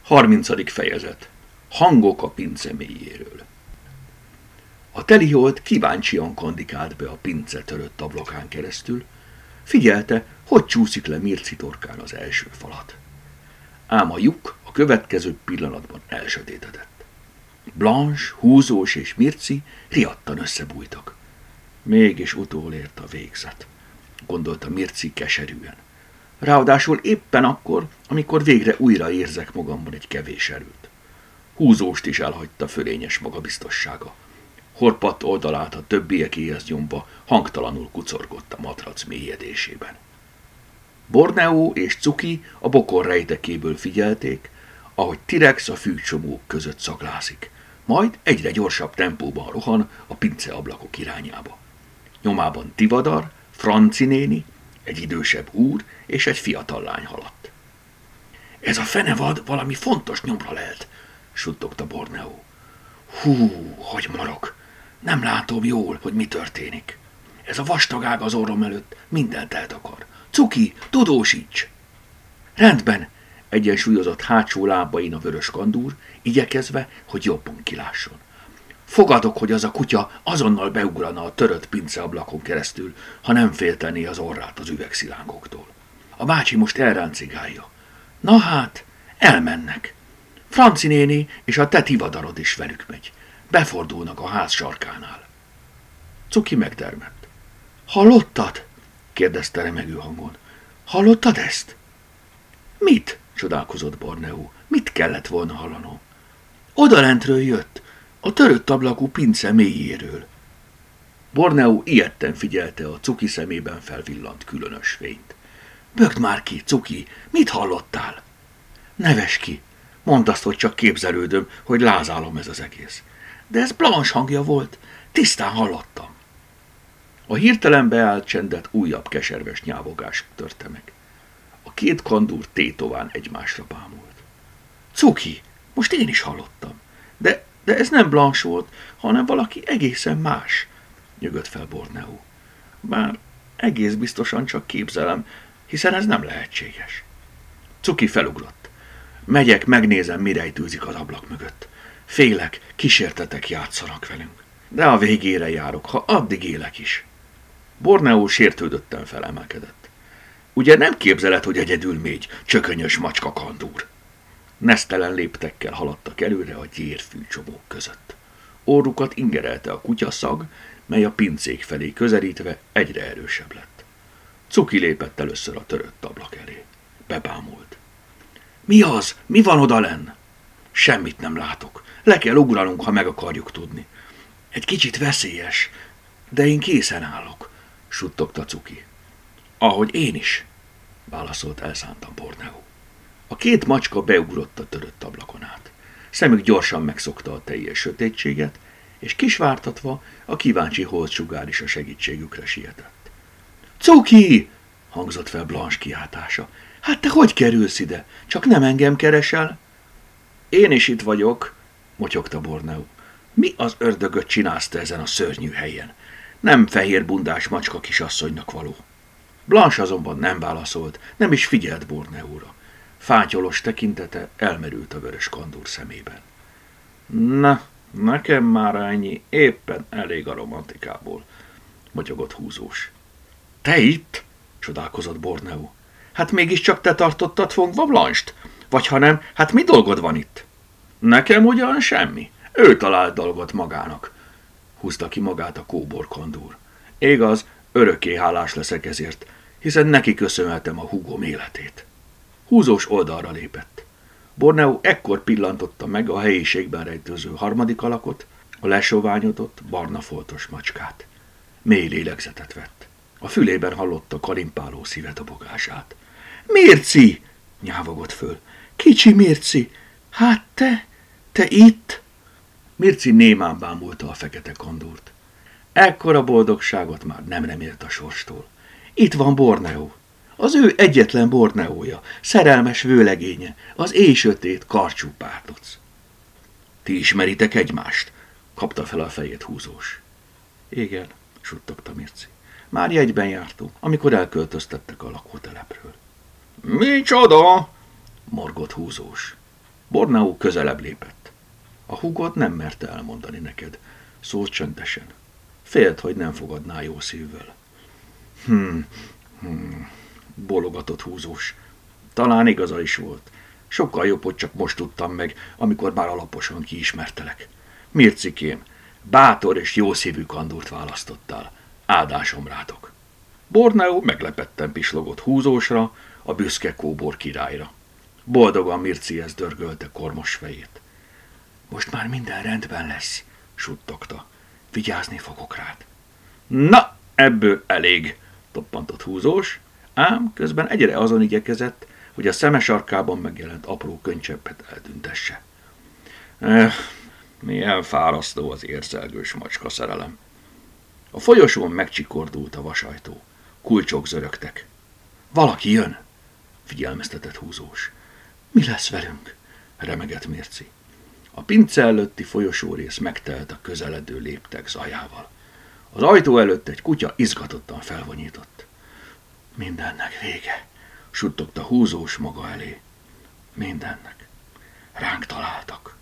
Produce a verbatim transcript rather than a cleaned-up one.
harmincadik fejezet. Hangok a pince mélyéről. A telihold kíváncsian kandikált be a pince törött ablakán keresztül, figyelte, hogy csúszik le Mirci torkán az első falat. Ám a lyuk a következő pillanatban elsötétedett. Blanche, Húzós és Mirci riadtan összebújtak. Mégis utolért a végzet, gondolta Mirci keserűen. Ráadásul éppen akkor, amikor végre újra érzek magamban egy kevés erőt. Húzóst is elhagyta fölényes magabiztossága. Horpadt oldalát a többiekéhez nyomva hangtalanul kucorgott a matrac mélyedésében. Borneo és Cuki a bokor rejtekéből figyelték, ahogy T-rex a fűcsomók között szaglászik, majd egyre gyorsabb tempóban rohan a pinceablakok irányába. Nyomában Tivadar, Franci néni, egy idősebb úr és egy fiatal lány haladt. Ez a fenevad valami fontos nyomra lelt, suttogta Borneo. Hú, hogy marok! Nem látom jól, hogy mi történik. Ez a vastag ág az orrom előtt mindent eltakar. Cuki, tudósíts! Rendben, egyensúlyozott hátsó lábain a vörös kandúr, igyekezve, hogy jobban kilásson. Fogadok, hogy az a kutya azonnal beugrana a törött pinceablakon keresztül, ha nem féltené az orrát az üvegszilángoktól. A bácsi most elráncigálja. Na hát, elmennek. Franci néni és a te Tivadarod is velük megy. Befordulnak a ház sarkánál. Cuki megdermedt. Hallottad? Kérdezte remegő hangon. Hallottad ezt? Mit? Csodálkozott Borneo. Mit kellett volna hallanom? Odalentről jött, a törött ablakú pince mélyéről. Borneo ijedten figyelte a Cuki szemében felvillant különös fényt. Bögd már ki, Cuki, mit hallottál? Neves ki, mondd azt, hogy csak képzelődöm, hogy lázálom ez az egész. De ez Blanche hangja volt, tisztán hallottam. A hirtelen beállt csendet újabb keserves nyávogás törte meg. A két kandúr tétován egymásra bámult. Cuki, most én is hallottam, de, de ez nem Blanche volt, hanem valaki egészen más, nyögött fel Borneo. Bár egész biztosan csak képzelem, hiszen ez nem lehetséges. Cuki felugrott. Megyek, megnézem, mi rejtőzik az ablak mögött. Félek, kísértetek játszanak velünk. De a végére járok, ha addig élek is. Borneo sértődötten felemelkedett. Ugye nem képzeled, hogy egyedül mégy, csökönyös macska kandúr? Nesztelen léptekkel haladtak előre a gyérfűcsomók között. Orrukat ingerelte a kutyaszag, mely a pincék felé közelítve egyre erősebb lett. Cuki lépett először a törött ablak elé. Bebámult. Mi az? Mi van odalenn? Semmit nem látok. Le kell ugranunk, ha meg akarjuk tudni. Egy kicsit veszélyes, de én készen állok, suttogta Cuki. Ahogy én is, válaszolt elszántan Borneo. A két macska beugrott a törött ablakon át. Szemük gyorsan megszokta a teljes sötétséget, és kisvártatva a kíváncsi holdsugár is a segítségükre sietett. Cuki! Hangzott fel Blanche kiáltása. Hát te hogy kerülsz ide? Csak nem engem keresel? Én is itt vagyok, motyogta Borneo. Mi az ördögöt csinálsz te ezen a szörnyű helyen? Nem fehér bundás macska kisasszonynak való. Blanche azonban nem válaszolt, nem is figyelt Borneóra. Fátyolos tekintete elmerült a vörös kandúr szemében. Na, nekem már ennyi, éppen elég a romantikából, motyogott Húzós. Te itt? Csodálkozott Borneo. Hát mégiscsak te tartottad fogva Blanche-t? Vagy ha nem, hát mi dolgod van itt? Nekem ugyan semmi. Ő talált dolgot magának, húzta ki magát a kóbor kandúr. Igaz, örökké hálás leszek ezért, hiszen neki köszönhetem a húgom életét. Húzós oldalra lépett. Borneo ekkor pillantotta meg a helyiségben rejtőző harmadik alakot, a lesoványodott, barna foltos macskát. Mély lélegzetet vett. A fülében hallotta kalimpáló szívedobogását. Mirci! Nyávogott föl. Kicsi Mirci! Hát te, te itt? Mirci némán bámulta a fekete kandúrt. Ekkora boldogságot már nem remélt a sorstól. Itt van Borneo. Az ő egyetlen Borneója, szerelmes vőlegénye, az éjsötét karcsú párduc. Ti ismeritek egymást? Kapta fel a fejét Húzós. Igen, suttogta Mirci. Már jegyben jártunk, amikor elköltöztettek a lakótelepről. Micsoda? Morgott Húzós. Borneo közelebb lépett. A húgod nem merte elmondani neked, szólt csöndesen. Félt, hogy nem fogadná jó szívvel. Hmm, hmm, bólogatott húzós. Talán igaza is volt. Sokkal jobb, hogy csak most tudtam meg, amikor már alaposan kiismertelek. Mircikém, bátor és jószívű kandúrt választottál. Áldásom rátok. Borneo meglepetten pislogott húzósra, a büszke kóbor királyra. Boldogan Mircihez dörgölte kormos fejét. Most már minden rendben lesz, suttogta. Vigyázni fogok rád. Na, ebből elég, toppantott húzós, ám közben egyre azon igyekezett, hogy a szeme sarkában megjelent apró könycseppet eltüntesse. Eh, milyen fárasztó az érzelgős macska szerelem. A folyosón megcsikordult a vasajtó. Kulcsok zörögtek. Valaki jön, figyelmeztetett húzós. Mi lesz velünk? Remegett Mirci. A pince előtti folyosórész megtelt a közeledő léptek zajával. Az ajtó előtt egy kutya izgatottan felvonyított. Mindennek vége, suttogta húzós maga elé. Mindennek. Ránk találtak.